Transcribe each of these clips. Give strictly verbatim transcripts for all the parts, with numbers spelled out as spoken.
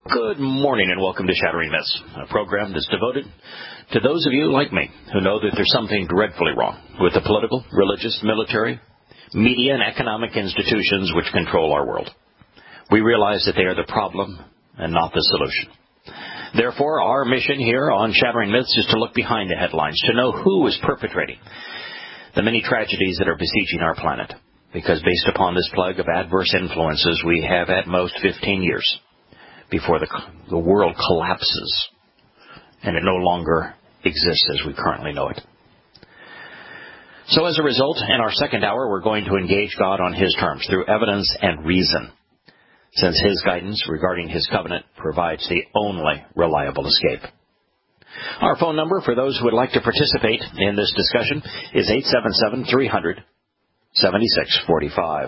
Good morning and welcome to Shattering Myths, a program that's devoted to those of you like me who know that there's something dreadfully wrong with the political, religious, military, media, and economic institutions which control our world. We realize that they are the problem and not the solution. Therefore, our mission here on Shattering Myths is to look behind the headlines, to know who is perpetrating the many tragedies that are besieging our planet. Because based upon this plague of adverse influences, we have at most fifteen years before the, the world collapses and it no longer exists as we currently know it. So as a result, in our second hour, we're going to engage God on His terms through evidence and reason, since His guidance regarding His covenant provides the only reliable escape. Our phone number for those who would like to participate in this discussion is eight seven seven, three hundred, seventy-six forty-five.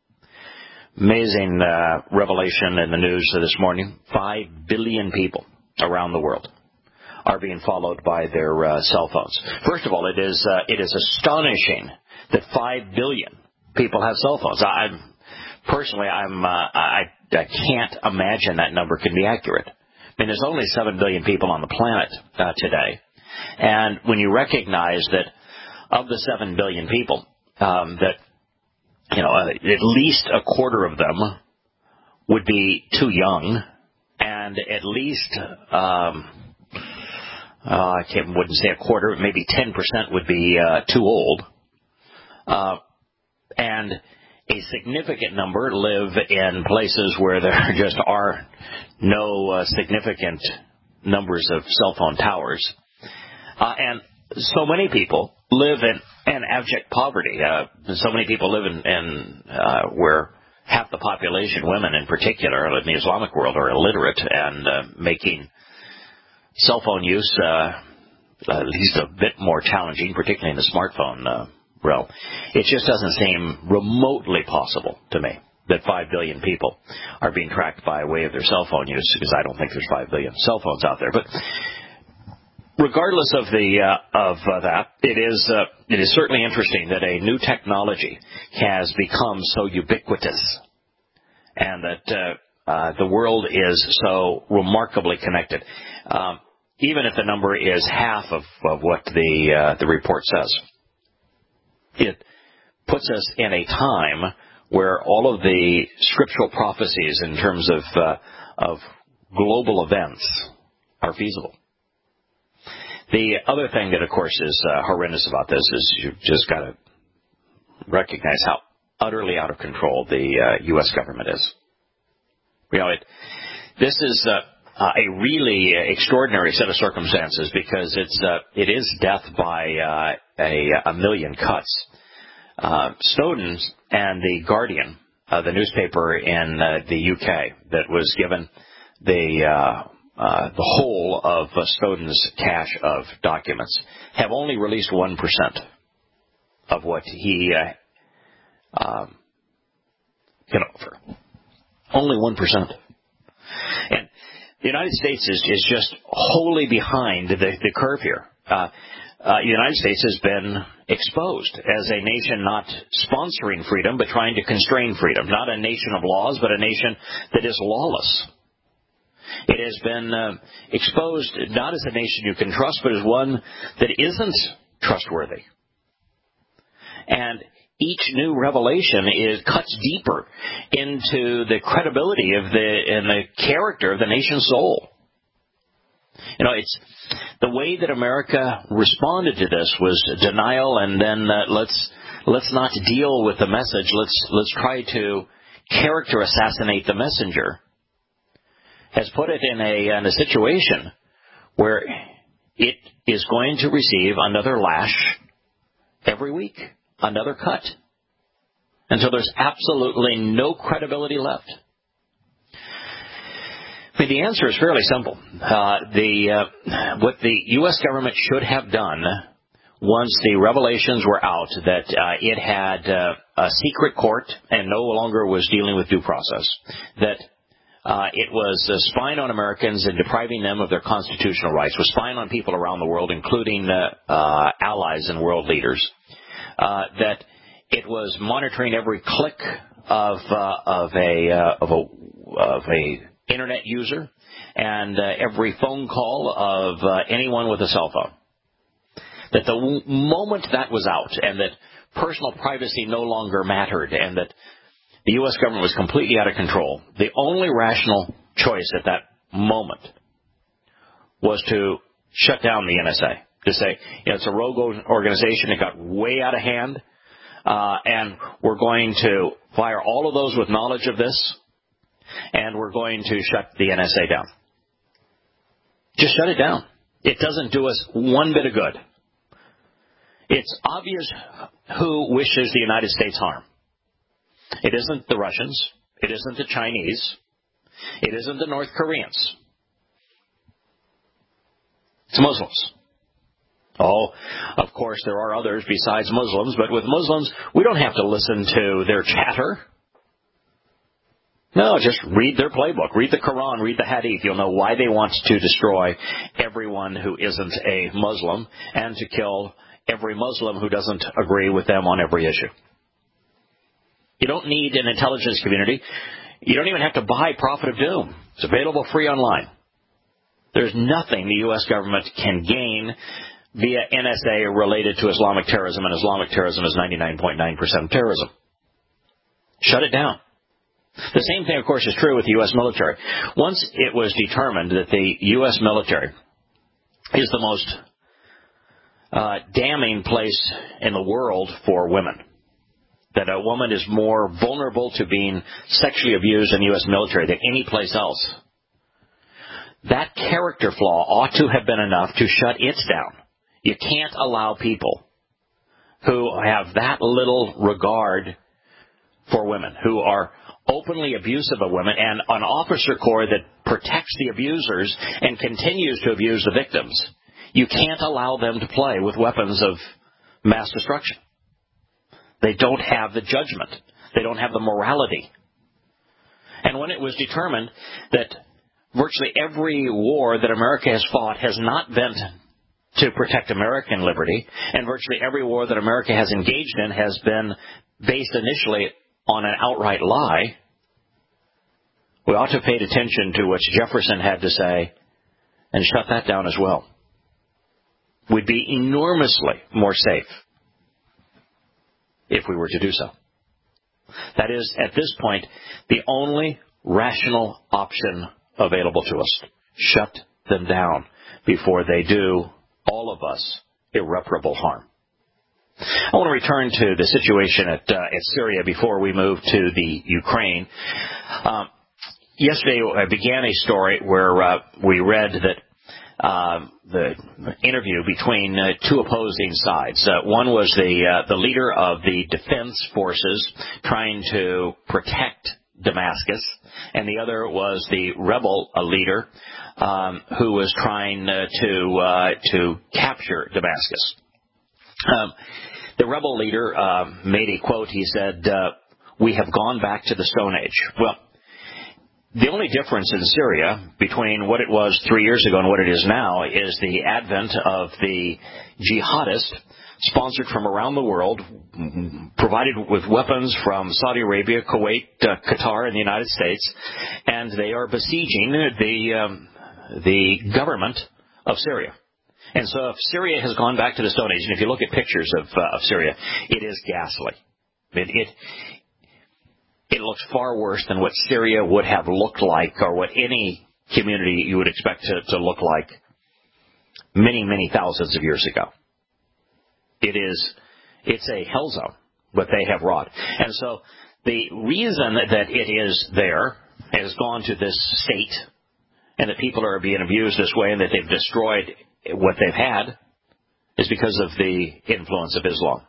Amazing uh, revelation in the news this morning. Five billion people around the world are being followed by their uh, cell phones. First of all, it is uh, it is astonishing that five billion people have cell phones. I, I'm personally, I'm uh, I, I can't imagine that number can be accurate. I mean, there's only seven billion people on the planet uh, today, and when you recognize that of the seven billion people, um, that you know, uh, at least a quarter of them would be too young, and at least, um, uh, I can't, wouldn't say a quarter, maybe ten percent would be uh, too old, uh, and a significant number live in places where there just are no uh, significant numbers of cell phone towers, uh, and so many people live in in abject poverty. Uh, so many people live in, in uh, where half the population, women in particular, in the Islamic world, are illiterate and uh, making cell phone use uh, at least a bit more challenging, particularly in the smartphone uh, realm. It just doesn't seem remotely possible to me that five billion people are being tracked by way of their cell phone use, because I don't think there's five billion cell phones out there. But regardless of the uh, of uh, that, it is uh, it is certainly interesting that a new technology has become so ubiquitous, and that uh, uh, the world is so remarkably connected. Um, even if the number is half of, of what the uh, the report says, it puts us in a time where all of the scriptural prophecies in terms of uh, of global events are feasible. The other thing that, of course, is uh, horrendous about this is you've just got to recognize how utterly out of control the uh, U S government is. You know, it, this is uh, uh, a really extraordinary set of circumstances, because it's uh, it is death by uh, a, a million cuts. Uh, Snowden and the Guardian, uh, the newspaper in uh, the U K that was given the uh, Uh, the whole of uh, Snowden's cache of documents, have only released one percent of what he uh, um, can offer. Only one percent. And the United States is, is just wholly behind the, the curve here. Uh, uh, the United States has been exposed as a nation not sponsoring freedom, but trying to constrain freedom. Not a nation of laws, but a nation that is lawless. It has been uh, exposed not as a nation you can trust, but as one that isn't trustworthy. And each new revelation is cuts deeper into the credibility of the and the character of the nation's soul. You know, it's the way that America responded to this was denial, and then uh, let's let's not deal with the message. Let's let's try to character assassinate the messenger. Has put it in a, in a situation where it is going to receive another lash every week, another cut, until there's absolutely no credibility left. I mean, the answer is fairly simple. Uh, the uh, what the U S government should have done once the revelations were out that uh, it had uh, a secret court and no longer was dealing with due process, that Uh, it was uh, spying on Americans and depriving them of their constitutional rights, was spying on people around the world, including uh, uh, allies and world leaders, uh, that it was monitoring every click of uh, of a uh, of a of a Internet user and uh, every phone call of uh, anyone with a cell phone. That the w- moment that was out and that personal privacy no longer mattered and that the U S government was completely out of control, the only rational choice at that moment was to shut down the N S A. To say, you know, it's a rogue organization. It got way out of hand. Uh, and we're going to fire all of those with knowledge of this, and we're going to shut the N S A down. Just shut it down. It doesn't do us one bit of good. It's obvious who wishes the United States harm. It isn't the Russians. It isn't the Chinese. It isn't the North Koreans. It's Muslims. Oh, of course, there are others besides Muslims, but with Muslims, we don't have to listen to their chatter. No, just read their playbook. Read the Quran, read the Hadith. You'll know why they want to destroy everyone who isn't a Muslim and to kill every Muslim who doesn't agree with them on every issue. You don't need an intelligence community. You don't even have to buy Prophet of Doom. It's available free online. There's nothing the U S government can gain via N S A related to Islamic terrorism, and Islamic terrorism is ninety-nine point nine percent of terrorism. Shut it down. The same thing, of course, is true with the U S military. Once it was determined that the U S military is the most uh, damning place in the world for women, that a woman is more vulnerable to being sexually abused in the U S military than any place else, that character flaw ought to have been enough to shut it down. You can't allow people who have that little regard for women, who are openly abusive of women, and an officer corps that protects the abusers and continues to abuse the victims. You can't allow them to play with weapons of mass destruction. They don't have the judgment. They don't have the morality. And when it was determined that virtually every war that America has fought has not been to protect American liberty, and virtually every war that America has engaged in has been based initially on an outright lie, we ought to have paid attention to what Jefferson had to say and shut that down as well. We'd be enormously more safe if we were to do so. That is, at this point, the only rational option available to us. Shut them down before they do all of us irreparable harm. I want to return to the situation at, uh, at Syria before we move to the Ukraine. Um, yesterday I began a story where uh, we read that uh, the interview between uh, two opposing sides. Uh, one was the uh, the leader of the defense forces trying to protect Damascus, and the other was the rebel uh, leader um, who was trying uh, to uh, to capture Damascus. Um, the rebel leader uh, made a quote. He said, uh, "We have gone back to the Stone Age." Well, the only difference in Syria between what it was three years ago and what it is now is the advent of the jihadists sponsored from around the world, provided with weapons from Saudi Arabia, Kuwait, uh, Qatar, and the United States, and they are besieging the um, the government of Syria. And so if Syria has gone back to the Stone Age, and if you look at pictures of, uh, of Syria, it is ghastly. It, it it looks far worse than what Syria would have looked like, or what any community you would expect to, to look like many, many thousands of years ago. It is, it's a hell zone, what they have wrought. And so the reason that it is there, has gone to this state, and that people are being abused this way, and that they've destroyed what they've had, is because of the influence of Islam.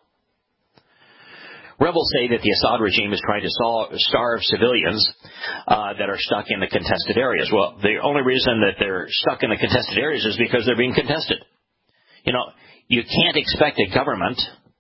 Rebels say that the Assad regime is trying to starve civilians uh, that are stuck in the contested areas. Well, the only reason that they're stuck in the contested areas is because they're being contested. You know, you can't expect a government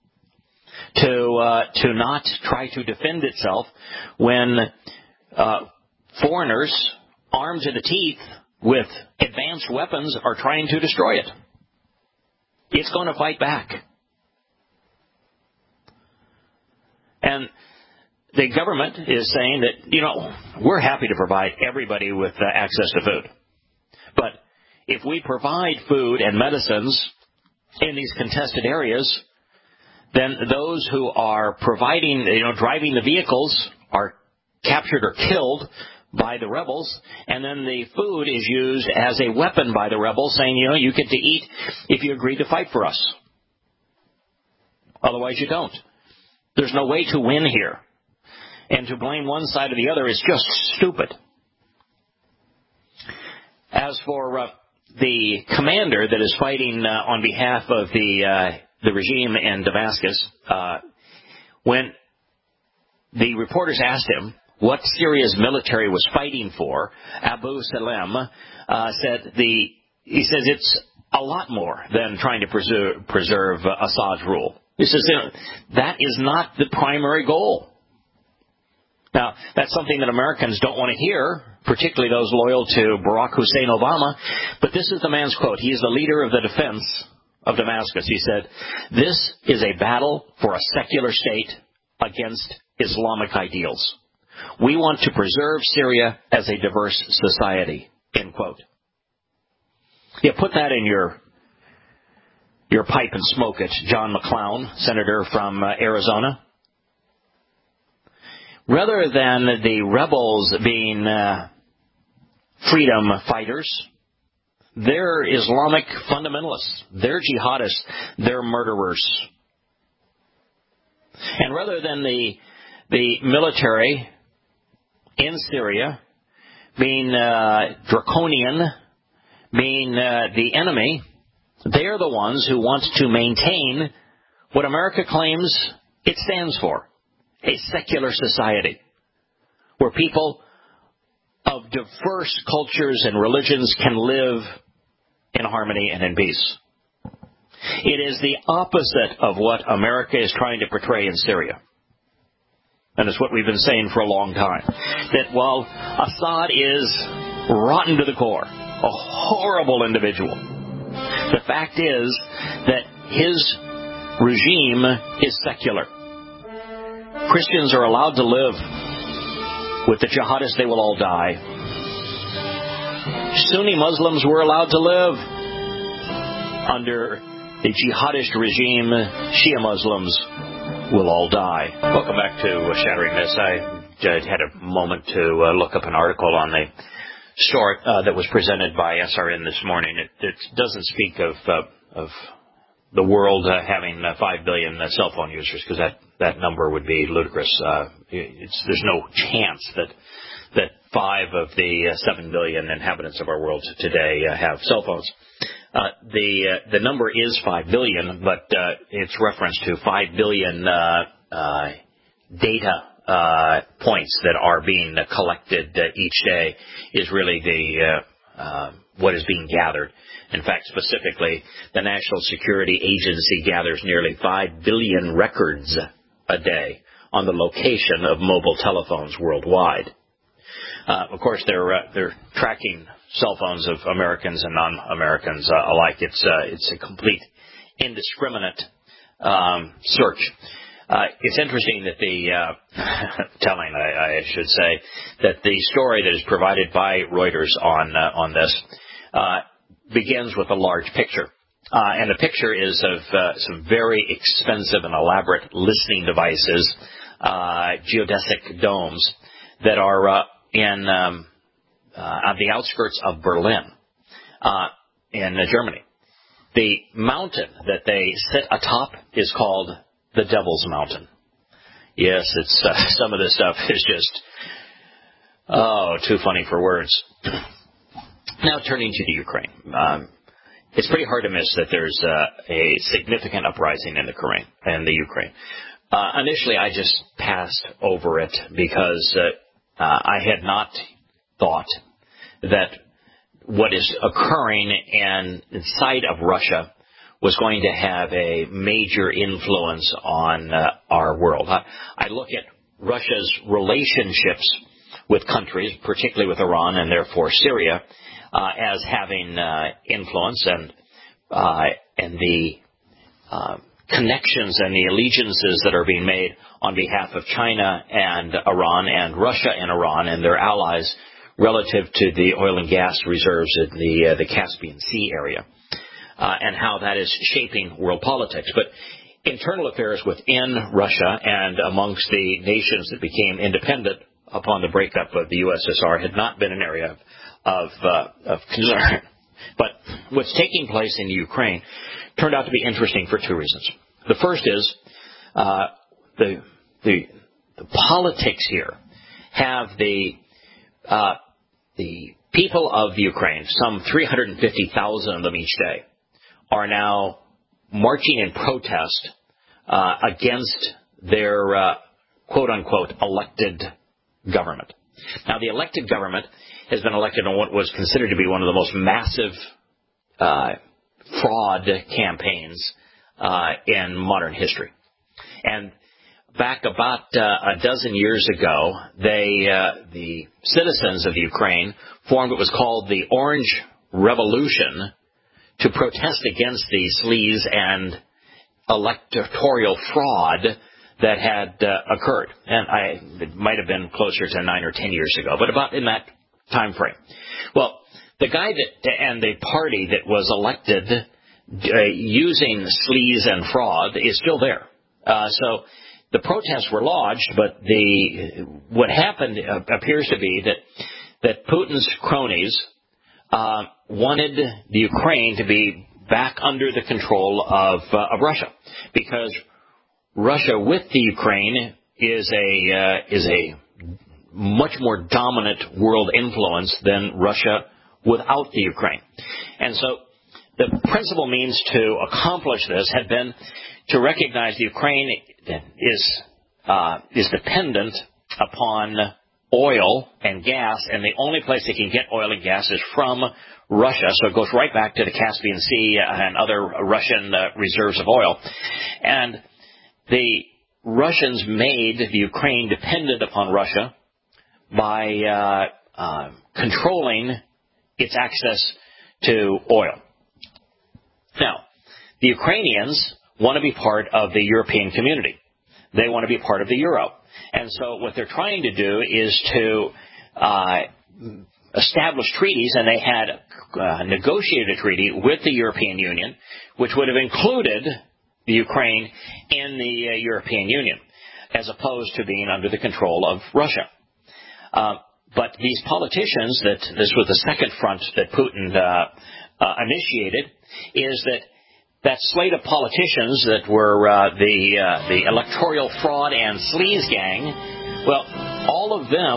to uh, to not try to defend itself when uh, foreigners armed to the teeth with advanced weapons are trying to destroy it. It's going to fight back. And the government is saying that, you know, we're happy to provide everybody with uh, access to food. But if we provide food and medicines in these contested areas, then those who are providing, you know, driving the vehicles are captured or killed by the rebels, and then the food is used as a weapon by the rebels, saying, you know, you get to eat if you agree to fight for us. Otherwise you don't. There's no way to win here. And to blame one side or the other is just stupid. As for uh, the commander that is fighting uh, on behalf of the uh, the regime in Damascus, uh, when the reporters asked him what Syria's military was fighting for, Abu Salem uh, said the he says it's a lot more than trying to preserve, preserve uh, Assad's rule. He says, you know, that is not the primary goal. Now, that's something that Americans don't want to hear, particularly those loyal to Barack Hussein Obama. But this is the man's quote. He is the leader of the defense of Damascus. He said, this is a battle for a secular state against Islamic ideals. We want to preserve Syria as a diverse society, end quote. Yeah, put that in your your pipe and smoke it. John McClown, senator from uh, Arizona. Rather than the rebels being uh, freedom fighters, they're Islamic fundamentalists. They're jihadists. They're murderers. And rather than the the military in Syria being uh, draconian, being uh, the enemy, they're the ones who want to maintain what America claims it stands for, a secular society where people of diverse cultures and religions can live in harmony and in peace. It is the opposite of what America is trying to portray in Syria. And it's what we've been saying for a long time. That while Assad is rotten to the core, a horrible individual, the fact is that his regime is secular. Christians are allowed to live. With the jihadists, they will all die. Sunni Muslims were allowed to live. Under the jihadist regime, Shia Muslims will all die. Welcome back to Shattering Myths. I had a moment to uh, look up an article on the story uh, that was presented by S R N this morning. It, it doesn't speak of uh, of the world uh, having uh, five billion uh, cell phone users, because that, that number would be ludicrous. Uh, it's, there's no chance that that five of the uh, seven billion inhabitants of our world today uh, have cell phones. Uh, the uh, the number is five billion, but uh, it's reference to five billion uh, uh, data uh, points that are being uh, collected uh, each day is really the uh, uh, what is being gathered. In fact, specifically, the National Security Agency gathers nearly five billion records a day on the location of mobile telephones worldwide. Uh, of course, they're uh, they're tracking cell phones of Americans and non-Americans uh, alike. It's uh, it's a complete indiscriminate um, search. Uh, it's interesting that the uh, telling, I, I should say, that the story that is provided by Reuters on uh, on this uh, begins with a large picture. Uh, and the picture is of uh, some very expensive and elaborate listening devices, uh, geodesic domes, that are uh, in um, uh, on the outskirts of Berlin, uh, in uh, Germany. The mountain that they sit atop is called the Devil's Mountain. Yes, it's uh, some of this stuff is just, oh, too funny for words. Now turning to the Ukraine. Um, it's pretty hard to miss that there's uh, a significant uprising in the Ukraine. In the Ukraine. Uh, initially, I just passed over it because uh, uh, I had not thought that what is occurring in, inside of Russia was going to have a major influence on uh, our world. I, I look at Russia's relationships with countries, particularly with Iran and therefore Syria, uh, as having uh, influence, and uh, and the uh, connections and the allegiances that are being made on behalf of China and Iran and Russia and Iran and their allies relative to the oil and gas reserves in the uh, the Caspian Sea area, uh, and how that is shaping world politics. But internal affairs within Russia and amongst the nations that became independent upon the breakup of the U S S R had not been an area of of, uh, of concern. But what's taking place in Ukraine turned out to be interesting for two reasons. The first is uh, the, the the politics here have the uh, the people of Ukraine, some three hundred fifty thousand of them each day, are now marching in protest uh, against their uh, quote-unquote elected government. Now, the elected government has been elected on what was considered to be one of the most massive uh, fraud campaigns uh, in modern history. And back about uh, a dozen years ago, they, uh, the citizens of Ukraine formed what was called the Orange Revolution to protest against the sleaze and electoral fraud that had uh, occurred. And I, it might have been closer to nine or ten years ago, but about in that time frame. Well, the guy that and the party that was elected uh, using sleaze and fraud is still there. Uh, so the protests were lodged, but the what happened uh, appears to be that that Putin's cronies uh, wanted the Ukraine to be back under the control of uh, of Russia, because Russia with the Ukraine is a uh, is a much more dominant world influence than Russia without the Ukraine. And so the principal means to accomplish this had been to recognize the Ukraine is uh, is dependent upon oil and gas, and the only place they can get oil and gas is from Russia. So it goes right back to the Caspian Sea and other Russian uh, reserves of oil. And the Russians made the Ukraine dependent upon Russia by uh, uh, controlling its access to oil. Now, the Ukrainians want to be part of the European community. They want to be part of the euro. And so what they're trying to do is to uh, establish treaties, and they had uh, negotiated a treaty with the European Union, which would have included the Ukraine in the uh, European Union, as opposed to being under the control of Russia. Uh, but these politicians, that this was the second front that Putin uh, uh, initiated, is that that slate of politicians that were uh, the uh, the electoral fraud and sleaze gang, well, all of them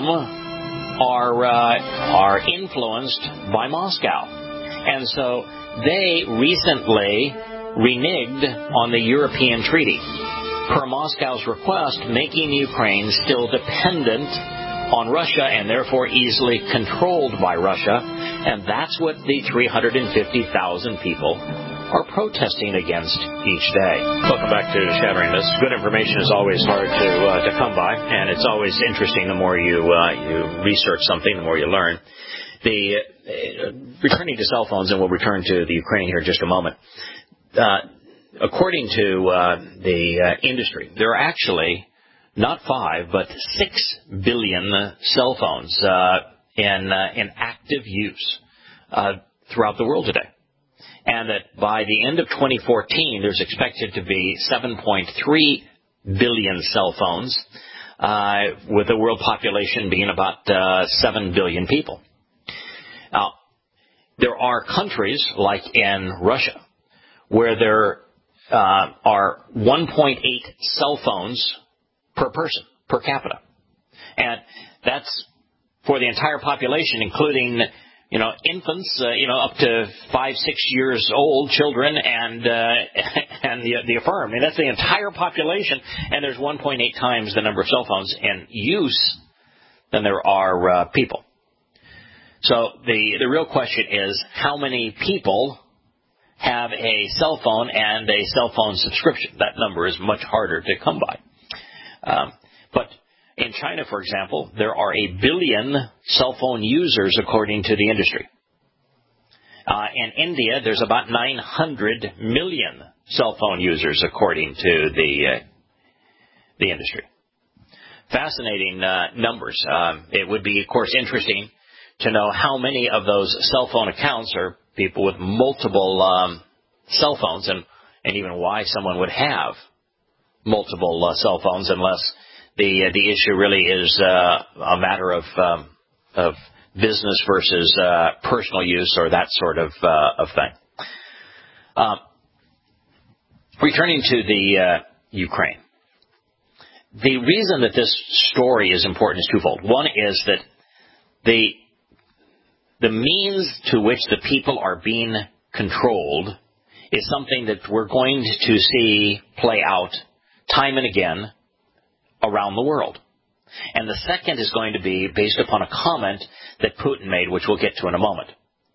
are uh, are influenced by Moscow, and so they recently reneged on the European treaty per Moscow's request, making Ukraine still dependent on Russia and therefore easily controlled by Russia, and that's what the three hundred fifty thousand people are protesting against each day. Welcome back to Shattering This. Good information is always hard to uh, to come by, and it's always interesting the more you uh, you research something, the more you learn. The uh, returning to cell phones, and we'll return to the Ukraine here in just a moment. Uh, according to uh, the uh, industry, there are actually not five, but six billion cell phones uh, in uh, in active use uh, throughout the world today, and that by the end of twenty fourteen, there's expected to be seven point three billion cell phones, uh, with the world population being about uh, seven billion people. Now, there are countries like in Russia where there uh, are one point eight cell phones per person, per capita. And that's for the entire population, including, you know, infants, uh, you know, up to five, six years old, children, and uh, and the, the affirm. I mean, that's the entire population, and there's one point eight times the number of cell phones in use than there are uh, people. So the, the real question is, how many people have a cell phone and a cell phone subscription? That number is much harder to come by. Um, but in China, for example, there are a billion cell phone users, according to the industry. Uh, in India, there's about nine hundred million cell phone users, according to the uh, the industry. Fascinating uh, numbers. Um, it would be, of course, interesting to know how many of those cell phone accounts are people with multiple um, cell phones, and, and even why someone would have multiple uh, cell phones, unless the uh, the issue really is uh, a matter of um, of business versus uh, personal use or that sort of uh, of thing. Um, returning to the uh, Ukraine, the reason that this story is important is twofold. One is that the the means to which the people are being controlled is something that we're going to see play out time and again around the world. And the second is going to be based upon a comment that Putin made, which we'll get to in a moment.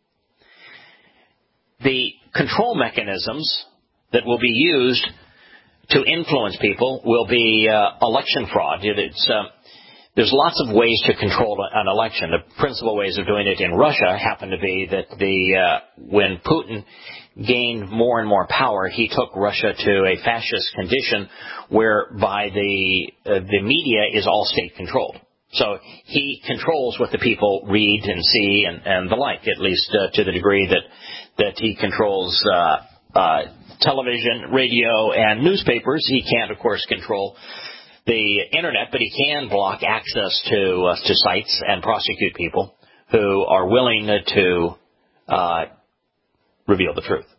The control mechanisms that will be used to influence people will be uh, election fraud. It's, uh, there's lots of ways to control an election. The principal ways of doing it in Russia happen to be that the uh, when Putin gained more and more power, he took Russia to a fascist condition whereby the uh, the media is all state controlled. So he controls what the people read and see and, and the like, at least uh, to the degree that that he controls uh, uh, television, radio, and newspapers. He can't, of course, control the internet, but he can block access to uh, to sites and prosecute people who are willing to uh, reveal the truth.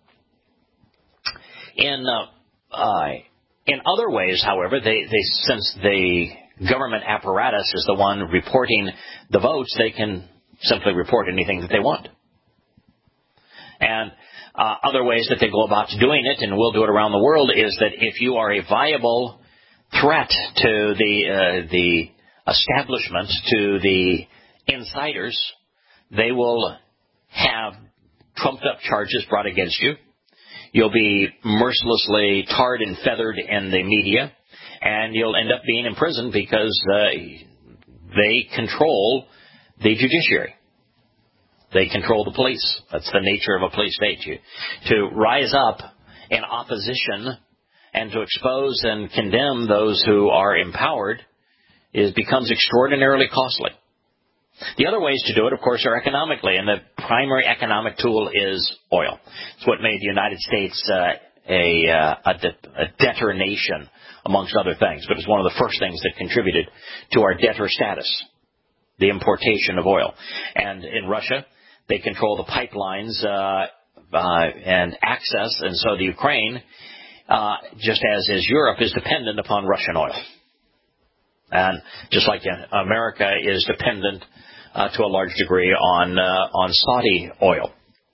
In uh, uh, in other ways, however, they, they since the government apparatus is the one reporting the votes, they can simply report anything that they want. And uh, other ways that they go about doing it, and will do it around the world, is that if you are a viable threat to the uh, the establishment, to the insiders, they will have trumped-up charges brought against you. You'll be mercilessly tarred and feathered in the media, and you'll end up being in prison because uh, they control the judiciary. They control the police. That's the nature of a police state. You, to rise up in opposition and to expose and condemn those who are empowered is becomes extraordinarily costly. The other ways to do it, of course, are economically, and the primary economic tool is oil. It's what made the United States uh, a, uh, a, de- a debtor nation, amongst other things, but it's one of the first things that contributed to our debtor status, the importation of oil. And in Russia, they control the pipelines uh, uh, and access, and so the Ukraine, uh, just as is Europe, is dependent upon Russian oil. And just like America is dependent uh, to a large degree on uh, on Saudi oil.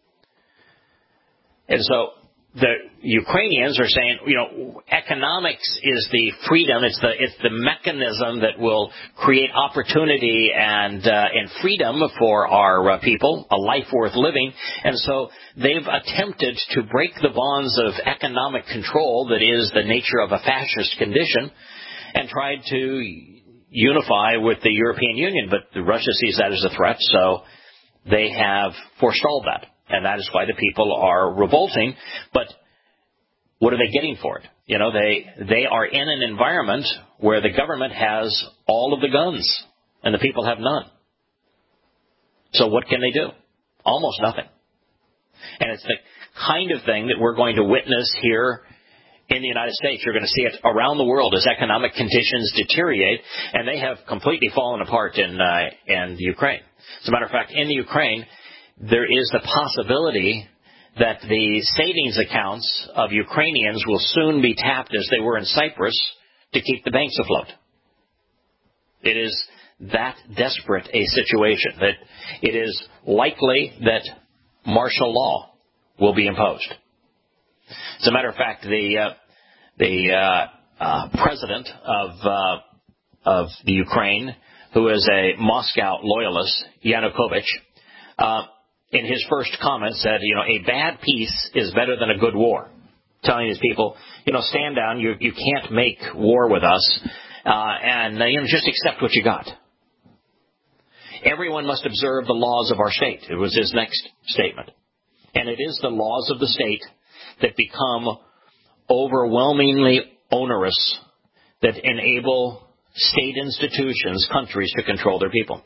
And so the Ukrainians are saying, you know, economics is the freedom, it's the it's the mechanism that will create opportunity and uh, and freedom for our uh, people, a life worth living. And so they've attempted to break the bonds of economic control that is the nature of a fascist condition, and tried to unify with the European Union, but Russia sees that as a threat, so they have forestalled that. And that is why the people are revolting. But what are they getting for it? You know, they they are in an environment where the government has all of the guns and the people have none. So what can they do? Almost nothing. And it's the kind of thing that we're going to witness here in the United States. You're going to see it around the world as economic conditions deteriorate, and they have completely fallen apart in uh, in Ukraine. As a matter of fact, in the Ukraine, there is the possibility that the savings accounts of Ukrainians will soon be tapped as they were in Cyprus to keep the banks afloat. It is that desperate a situation that it is likely that martial law will be imposed. As a matter of fact, the uh, the uh, uh, president of uh, of the Ukraine, who is a Moscow loyalist, Yanukovych, uh, in his first comment said, you know, a bad peace is better than a good war. Telling his people, you know, stand down. You you can't make war with us, uh, and uh, you know, just accept what you got. Everyone must observe the laws of our state. It was his next statement, and it is the laws of the state that become overwhelmingly onerous that enable state institutions, countries, to control their people.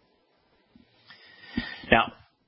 Now,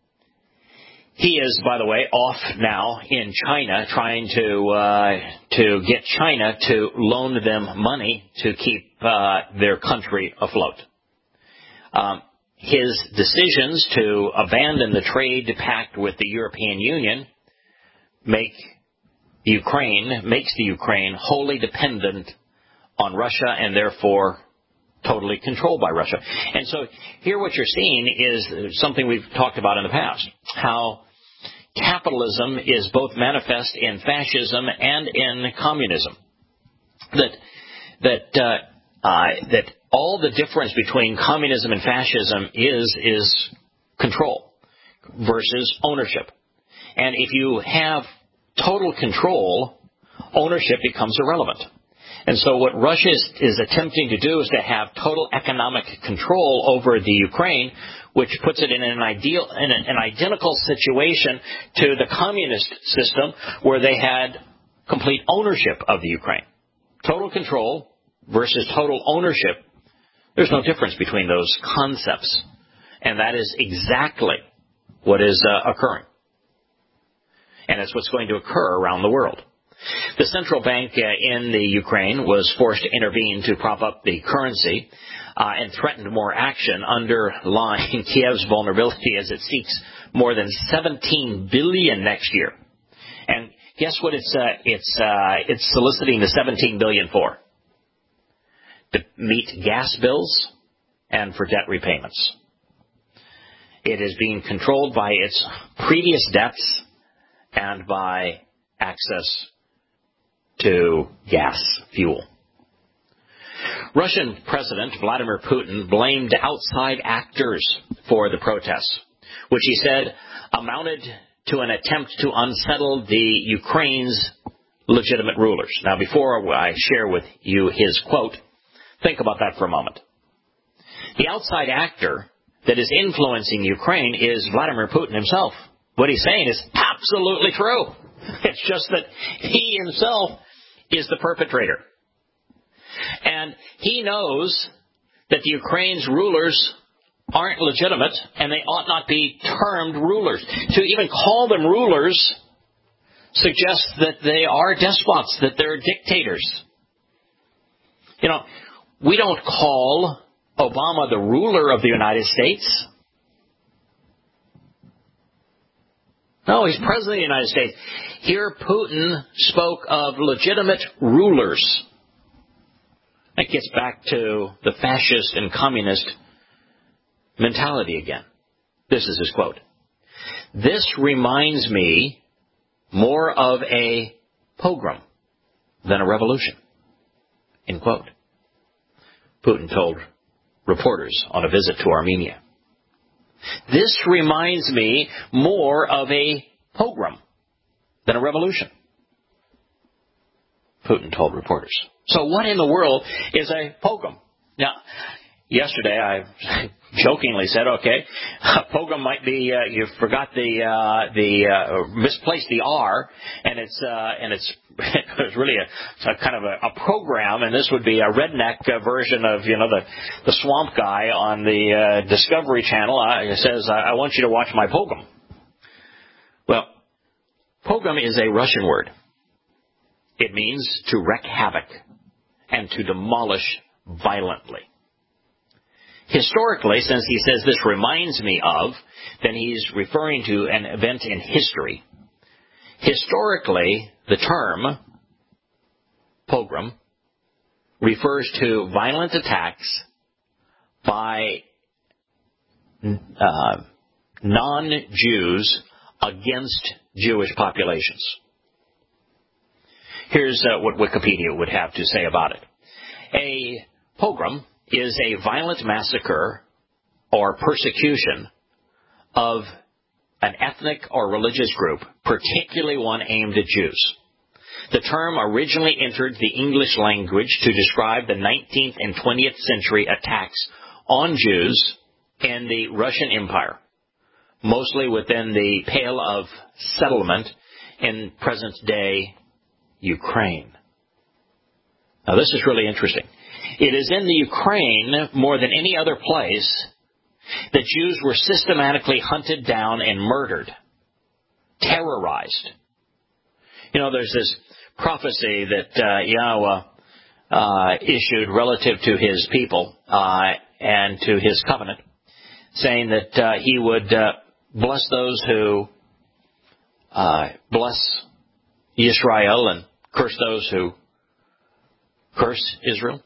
he is, by the way, off now in China trying to uh, to get China to loan them money to keep uh, their country afloat. Um, his decisions to abandon the trade pact with the European Union make Ukraine makes the Ukraine wholly dependent on Russia and therefore totally controlled by Russia. And so here what you're seeing is something we've talked about in the past, how capitalism is both manifest in fascism and in communism. That that uh, uh, that all the difference between communism and fascism is is control versus ownership. And if you have total control, ownership becomes irrelevant. And so what Russia is, is attempting to do is to have total economic control over the Ukraine, which puts it in an ideal, in an, an identical situation to the communist system where they had complete ownership of the Ukraine. Total control versus total ownership. There's no difference between those concepts. And that is exactly what is uh, occurring. And it's what's going to occur around the world. The central bank uh, in the Ukraine was forced to intervene to prop up the currency uh, and threatened more action, underlying Kiev's vulnerability as it seeks more than seventeen billion dollars next year. And guess what it's uh, it's uh, it's soliciting the seventeen billion dollars for? To meet gas bills and for debt repayments. It is being controlled by its previous debts and by access to gas fuel. Russian President Vladimir Putin blamed outside actors for the protests, which he said amounted to an attempt to unsettle the Ukraine's legitimate rulers. Now, before I share with you his quote, think about that for a moment. The outside actor that is influencing Ukraine is Vladimir Putin himself. What he's saying is absolutely true. It's just that he himself is the perpetrator. And he knows that the Ukraine's rulers aren't legitimate and they ought not be termed rulers. To even call them rulers suggests that they are despots, that they're dictators. You know, we don't call Obama the ruler of the United States. No, he's president of the United States. Here, Putin spoke of legitimate rulers. That gets back to the fascist and communist mentality again. This is his quote. This reminds me more of a pogrom than a revolution. End quote. Putin told reporters on a visit to Armenia. This reminds me more of a pogrom than a revolution, Putin told reporters. So what in the world is a pogrom? Now, yesterday I jokingly said, okay, a pogrom might be uh, you forgot the uh, the uh, misplaced the R, and it's uh, and it's it's really a, a kind of a, a program, and this would be a redneck uh, version of you know the the swamp guy on the uh, Discovery Channel. Uh, it says, I, I want you to watch my pogrom. Well, pogrom is a Russian word. It means to wreak havoc and to demolish violently. Historically, since he says this reminds me of, then he's referring to an event in history. Historically, the term pogrom refers to violent attacks by uh, non-Jews against Jewish populations. Here's uh, what Wikipedia would have to say about it. A pogrom is a violent massacre or persecution of an ethnic or religious group, particularly one aimed at Jews. The term originally entered the English language to describe the nineteenth and twentieth century attacks on Jews in the Russian Empire, mostly within the Pale of Settlement in present-day Ukraine. Now, this is really interesting. It is in the Ukraine, more than any other place, that Jews were systematically hunted down and murdered, terrorized. You know, there's this prophecy that uh, Yahweh uh, issued relative to his people uh, and to his covenant, saying that uh, he would uh, bless those who uh, bless Israel and curse those who curse Israel.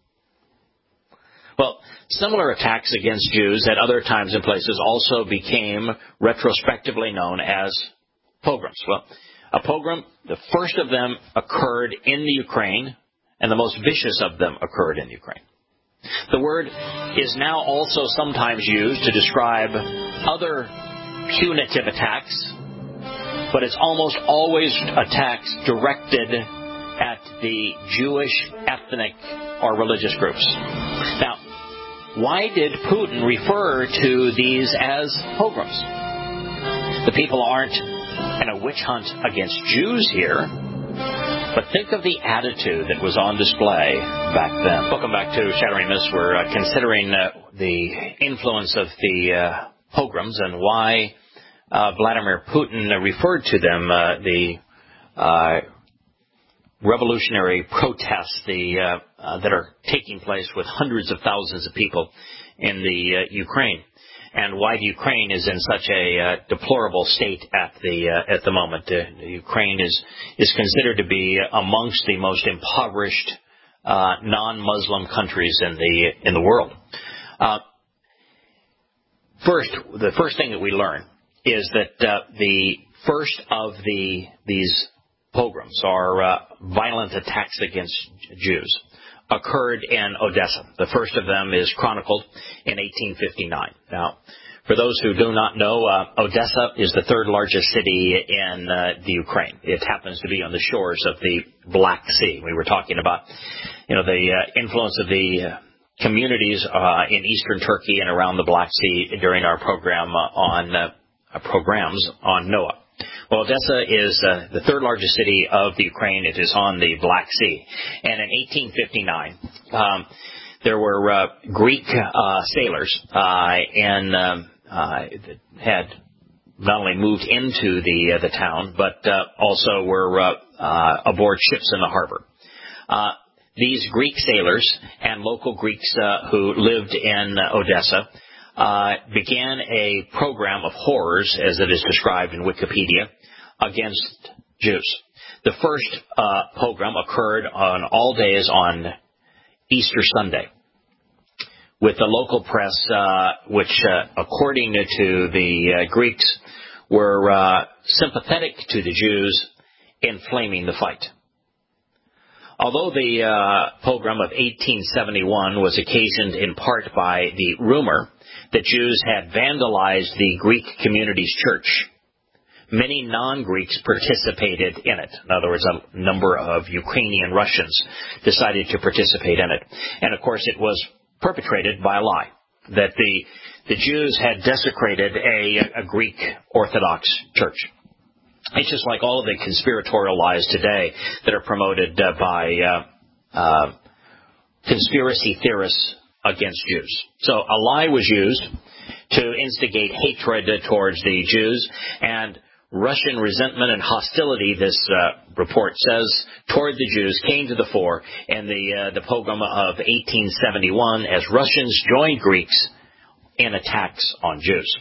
Well, similar attacks against Jews at other times and places also became retrospectively known as pogroms. Well, a pogrom, the first of them occurred in the Ukraine, and the most vicious of them occurred in Ukraine. The word is now also sometimes used to describe other punitive attacks, but it's almost always attacks directed at the Jewish ethnic or religious groups. Now, why did Putin refer to these as pogroms? The people aren't in a witch hunt against Jews here, but think of the attitude that was on display back then. Welcome back to Shattering Myths. We're uh, considering uh, the influence of the uh, pogroms and why uh, Vladimir Putin uh, referred to them, uh, the uh, revolutionary protests the, uh, uh, that are taking place with hundreds of thousands of people in the uh, Ukraine, and why the Ukraine is in such a uh, deplorable state at the uh, at the moment. Uh, the Ukraine is is considered to be amongst the most impoverished uh, non-Muslim countries in the in the world. Uh, first, the first thing that we learn is that uh, the first of the these pogroms, or uh, violent attacks against Jews, occurred in Odessa. The first of them is chronicled in eighteen fifty-nine. Now, for those who do not know, uh, Odessa is the third largest city in uh, the Ukraine. It happens to be on the shores of the Black Sea. We were talking about, you know, the uh, influence of the uh, communities uh, in eastern Turkey and around the Black Sea during our program uh, on uh, programs on Noah. Well, Odessa is uh, the third largest city of the Ukraine. It is on the Black Sea. And in eighteen fifty-nine, um, there were uh, Greek uh, sailors uh, and um, uh, that had not only moved into the uh, the town, but uh, also were uh, uh, aboard ships in the harbor. Uh, these Greek sailors and local Greeks uh, who lived in uh, Odessa Uh, began a program of horrors, as it is described in Wikipedia, against Jews. The first uh, pogrom occurred on all days on Easter Sunday, with the local press, uh, which, uh, according to the uh, Greeks, were uh, sympathetic to the Jews, inflaming the fight. Although the uh, pogrom of eighteen seventy-one was occasioned in part by the rumor that Jews had vandalized the Greek community's church, many non-Greeks participated in it. In other words, a number of Ukrainian Russians decided to participate in it. And of course, it was perpetrated by a lie, that the, the Jews had desecrated a, a Greek Orthodox church. It's just like all of the conspiratorial lies today that are promoted uh, by uh, uh, conspiracy theorists against Jews. So a lie was used to instigate hatred towards the Jews, and Russian resentment and hostility, this uh, report says, toward the Jews came to the fore in the, uh, the pogrom of eighteen seventy-one as Russians joined Greeks in attacks on Jews.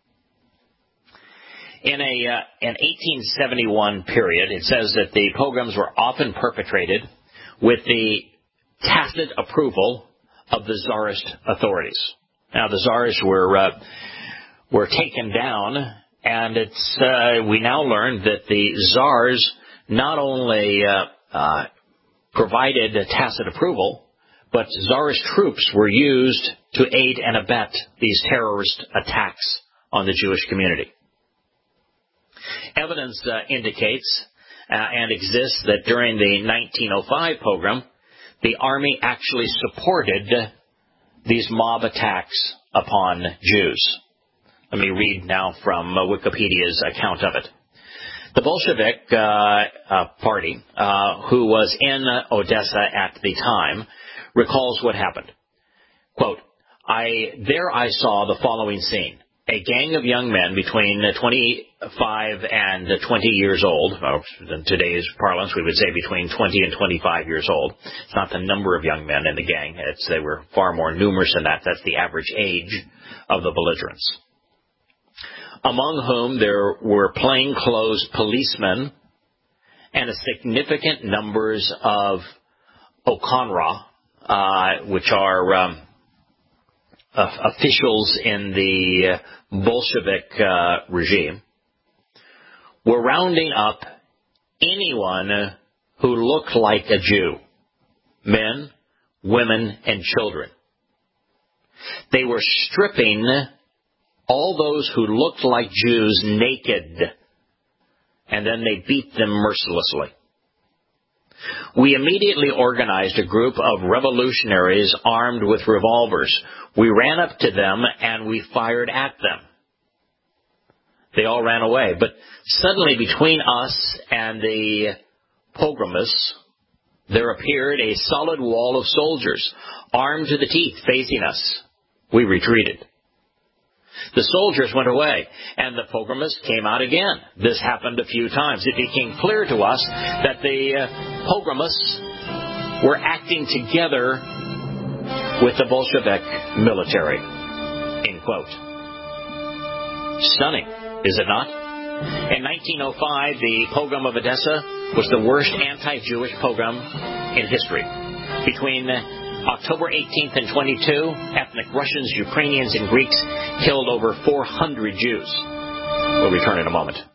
In a uh, an eighteen seventy-one period, it says that the pogroms were often perpetrated with the tacit approval of the Tsarist authorities. Now, the Tsars were uh, were taken down, and it's uh, we now learn that the Tsars not only uh, uh, provided tacit approval, but Tsarist troops were used to aid and abet these terrorist attacks on the Jewish community. Evidence uh, indicates uh, and exists that during the nineteen oh five pogrom, the army actually supported these mob attacks upon Jews. Let me read now from uh, Wikipedia's account of it. The Bolshevik uh, uh, party, uh, who was in Odessa at the time, recalls what happened. Quote, I, there I saw the following scene. A gang of young men between twenty-five and twenty years old, or in today's parlance we would say between twenty and twenty-five years old. It's not the number of young men in the gang. It's, they were far more numerous than that. That's the average age of the belligerents. Among whom there were plainclothes policemen and a significant numbers of Okonra, uh, which are um, uh, officials in the Bolshevik uh, regime, were rounding up anyone who looked like a Jew, men, women, and children. They were stripping all those who looked like Jews naked, and then they beat them mercilessly. We immediately organized a group of revolutionaries armed with revolvers. We ran up to them and we fired at them. They all ran away, but suddenly between us and the pogromists, there appeared a solid wall of soldiers, armed to the teeth, facing us. We retreated. The soldiers went away, and the pogromists came out again. This happened a few times. It became clear to us that the uh, pogromists were acting together with the Bolshevik military. End quote. Stunning, is it not? In nineteen oh five, the pogrom of Odessa was the worst anti-Jewish pogrom in history. Between October eighteenth and twenty-two, ethnic Russians, Ukrainians, and Greeks killed over four hundred Jews. We'll return in a moment.